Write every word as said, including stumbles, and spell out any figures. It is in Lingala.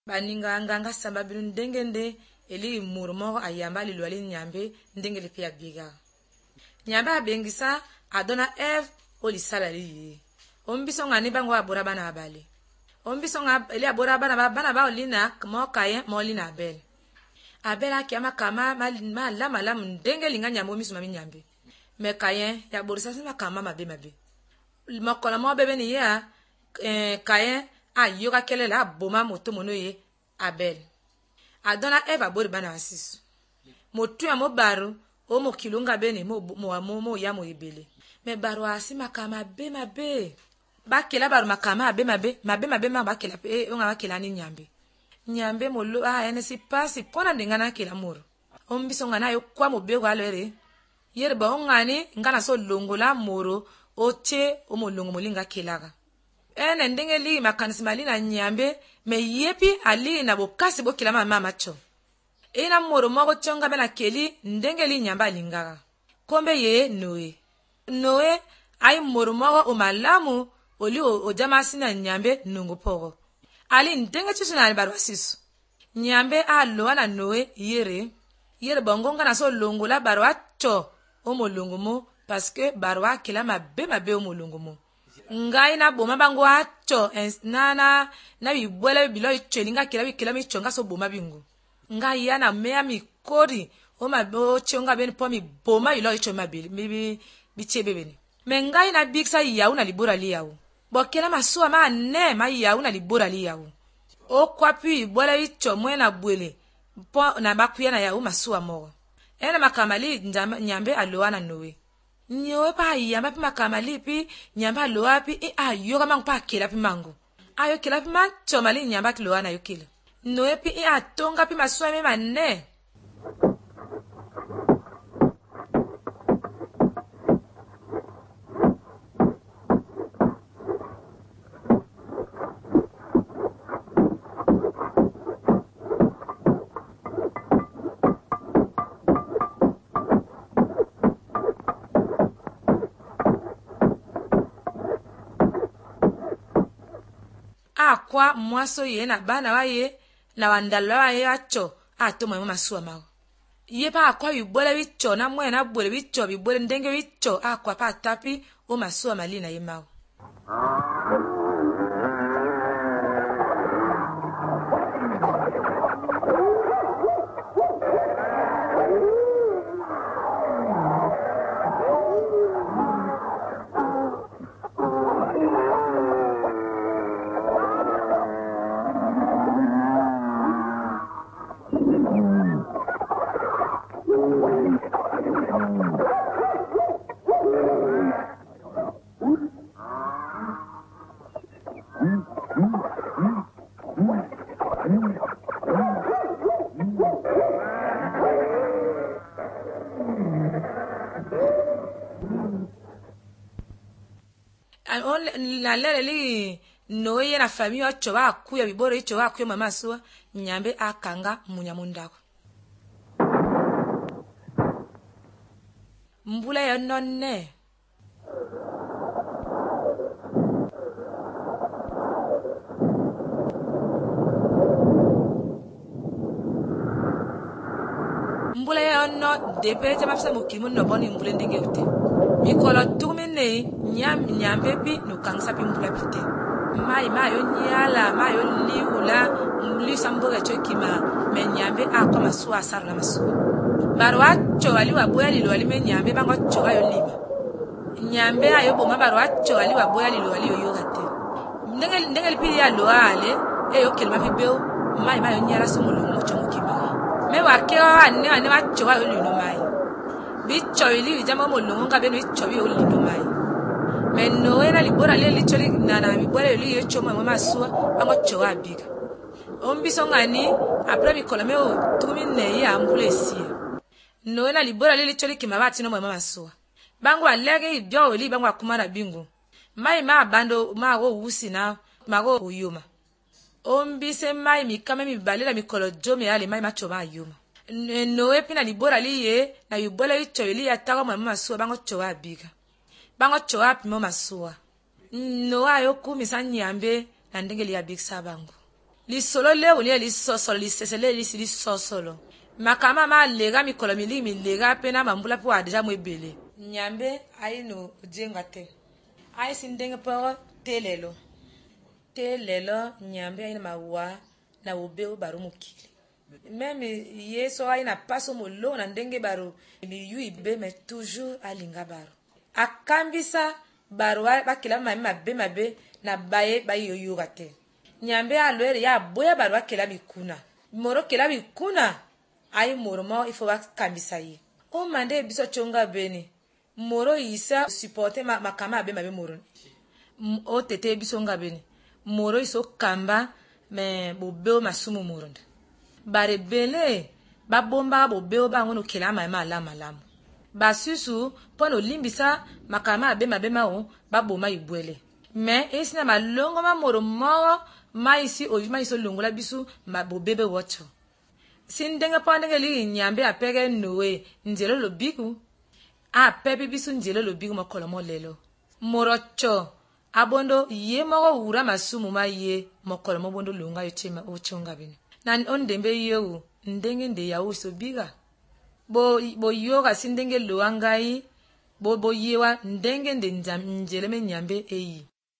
baninga nganga samba binu ndengende eli murmo ayamba lilwali nyambe ndengele pia biga nyambe abengisa adona ev oli salari ombiso ngani bango abora bana abale ombiso nga eli abora bana bana ba olina mo kaye mo olina abel abel akiama kama ma la mala ndengele nga nyambe omiso mami nyambe me kaye ya borisa sima kama mabe mabe mokola mo bebe ni ya eh kaye ayoka kelela boma moto mono ye abel adona eva bori bana asisu motu ya mo baro o mo kilunga bene mo mo mo ya mo ibele me baro asima kama be mabe bakela baro makama be mabe mabe mabe ma bakela pe onga bakela ni nyambe nyambe mo lo a ene si pasi pona ndingana kila muro ombiso ngana yo kwa mo be kwa lere yere ba ongani ngana so longola muro oche o mo longo molinga kelaga ene ndengeli makanisi malina nyambe me yepi ali na bokasi bokila mama macho ina moro mogo chonga bena keli ndengeli nyamba lingaga kombe ye noe noe ai moro mogo o malamu oli o jama sina nyambe nungu pogo ali ndenge chisuna baro asisu nyambe a loana noe yere yere bongonga na so longo la baro acho o molungu mo parce que baro akila mabe mabe o molungu mo ngai na boma bango acho nana na bibwele bilo ichelinga kila bikila mi chonga so boma bingu ngai yana mea mi kori o mabo chonga beni po mi boma ilo icho mabili bibi bichebe beni me ngai na biksa yawu na libora li yawu bokela masuwa ma ne ma yawu na libora li yawu o kwapi bwele icho mwena bwele po na bakuya na yawu masuwa mo ene makamali nyambe aloana nowe nyewe pa yamba pi makamali pi nyamba loa pi e ayo kama pa kila pi mango ayo kila pi man chomali nyamba kiloa na yo kila noe pi e atonga pi maswa me manne kwa mwaso ye na bana wa ye na wandala wa ye acho ato mwe masuwa mawo ye pa akwa bibole bicho na mwe na bole bicho bibole ndenge bicho akwa pa tapi o masuwa malina ye mawo na lele li noye na famille acho ba kuya biboro icho ba kuya mama suwa nyambe akanga munyamundako mbula ya nonne mbula ya no depeje mafisa mukimu no boni mbule ndenge ute mikolo tumene nyam nyambe pi no kangsa pi mbula pite mai mayo nyala mayo liula mlisamboga chokima me nyambe akoma suwa sarla masuwa barwa cho ali waboya lilo ali me nyambe bango cho ayo lima nyambe ayo boma barwa cho ali waboya lilo ali yo gate ndenge ndenge pi ya lo ale e yo kelma pi beo mai mayo nyala sumulu mo chomukima me wakewa ane ane wacho ayo lino mai bicho ili jama mo lunga beno bicho bi oli lino mai meno era libora le licholi nana bibora li yecho mama masuwa bango cho abiga ombiso ngani apra bikola me o tumi ne ya ambulesi no na libora le licholi kimabati no mama masuwa bango alege ibyo oli bango akumara bingu mai ma bando ma go wusi na mago uyuma ombise mai mikame mibalela mikolo jome yale mai macho ba yuma no epina libora liye na yubola icho ili yataka mama masuwa bango cho abiga bango cho apimo masuwa no ayo kumisa nyambe na ndengeli ya big sabangu li solo le unie li sosolo li sesele li si li sosolo makama ma lega mikolo mili mi lega pena mambula po adeja mo ebele nyambe ayi no jenga te ayi sindenge po telelo telelo nyambe ayi na mawa na obeo baro mukili même yeso ayi na paso molo na ndenge baro mi yu ibe mais toujours alinga baro akambisa baro bakela mami mabe mabe na baye bayi yoyoga te nyambe alwere ya boya baro bakela bikuna moro kela bikuna ayi moro mo ifo bakambisa ye o mande biso chonga beni moro isa supporter ma makama abe mabe moro o tete biso nga beni moro iso kamba me bobeo masumu moro bare bele babomba bobeo bango no kela ma mala malamu basusu pono limbisa makama abe mabe mao baboma ibwele me esina malongo ma moro mo maisi o maiso longola bisu mabobebe wocho sindenge pandenge li nyambe apege nowe njelo lobiku a pepe bisu njelo lobiku makolo molelo morocho abondo ye mogo ura masumu ma ye makolo mobondo longa yochema ochonga bini nan ondembe yewu ndenge nde ya uso biga bo bo yoga sindenge loangai bo bo yewa ndenge nde njam njele me nyambe eyi